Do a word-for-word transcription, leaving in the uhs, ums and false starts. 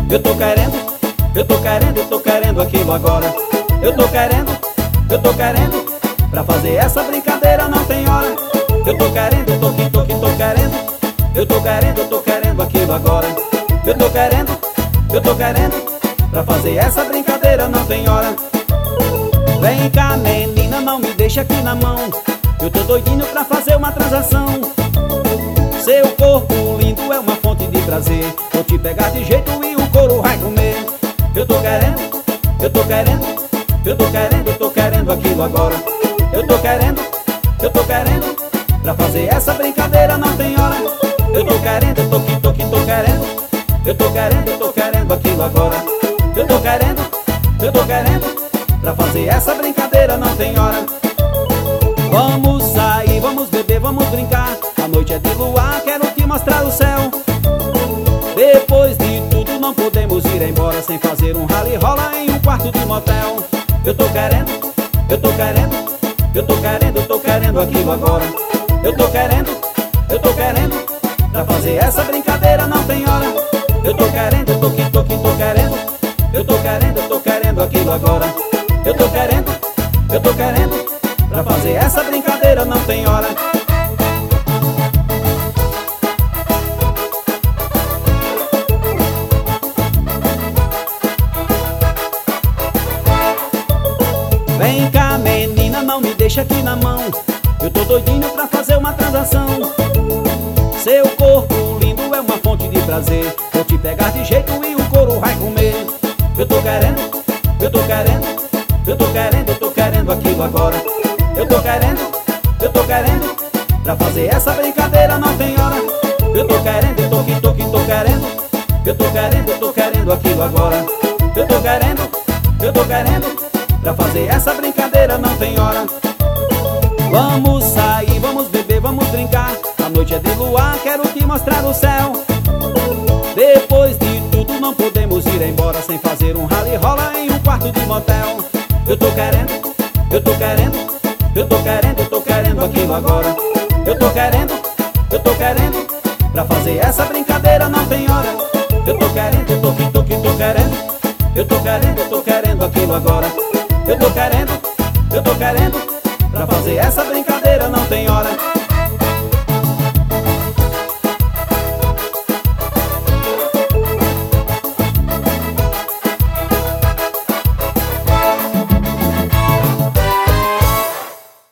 Eu tô querendo, eu tô querendo, eu tô querendo aquilo agora. Eu tô querendo, eu tô querendo, pra fazer essa brincadeira não tem hora. Eu tô querendo, eu tô que tô que tô querendo. Eu tô querendo, eu tô querendo aquilo agora. Eu tô querendo, eu tô querendo, pra fazer essa brincadeira não tem hora. Vem cá, menina, não me deixa aqui na mão. Eu tô doidinho pra fazer uma transação. Seu corpo lindo é uma fonte de prazer. Vou te pegar de jeito e o couro vai comer. Eu tô querendo, eu tô querendo, eu tô querendo, eu tô querendo aquilo agora. Eu tô querendo, eu tô querendo, pra fazer essa brincadeira não tem hora. Eu tô querendo, eu tô que tô que tô querendo. Eu tô querendo, eu tô querendo aquilo agora. Eu tô querendo, eu tô querendo, pra fazer essa brincadeira não tem hora. Vamos sair, vamos beber, vamos brincar. A noite é de luar, quero te mostrar o céu. Depois de tudo não podemos ir embora sem fazer um rally rola em um quarto de motel. Eu tô querendo, eu tô querendo, eu tô querendo, eu tô querendo aquilo agora. Eu tô querendo, eu tô querendo, pra fazer essa brincadeira não tem hora. Eu tô querendo, eu tô que tô que tô querendo. Eu tô querendo, eu tô querendo aquilo agora. Eu tô querendo, eu tô querendo, pra fazer essa brincadeira não tem hora. Vem cá, menina, não me deixa aqui na mão. Eu tô doidinho pra fazer uma transação. Seu corpo lindo é uma fonte de prazer. Vou te pegar de jeito e o couro vai comer. Eu tô querendo, eu tô querendo, eu tô querendo, eu tô querendo aquilo agora. Eu tô querendo, eu tô querendo, pra fazer essa brincadeira não tem hora. Eu tô querendo, eu tô que tô que tô querendo. Eu tô querendo, eu tô querendo aquilo agora. Eu tô querendo, eu tô querendo, pra fazer essa brincadeira não tem hora. Vamos sair, vamos beber, vamos brincar. A noite é de luar, quero te mostrar o céu. Depois de tudo não podemos ir embora sem fazer um rally rola em um quarto de motel. Eu tô querendo, eu tô querendo, eu tô querendo, eu tô querendo aquilo agora. Eu tô querendo, eu tô querendo, pra fazer essa brincadeira não tem hora. Eu tô querendo, eu tô que tô que tô querendo. Eu tô querendo, eu tô querendo aquilo agora. Eu tô querendo, eu tô querendo, pra fazer essa brincadeira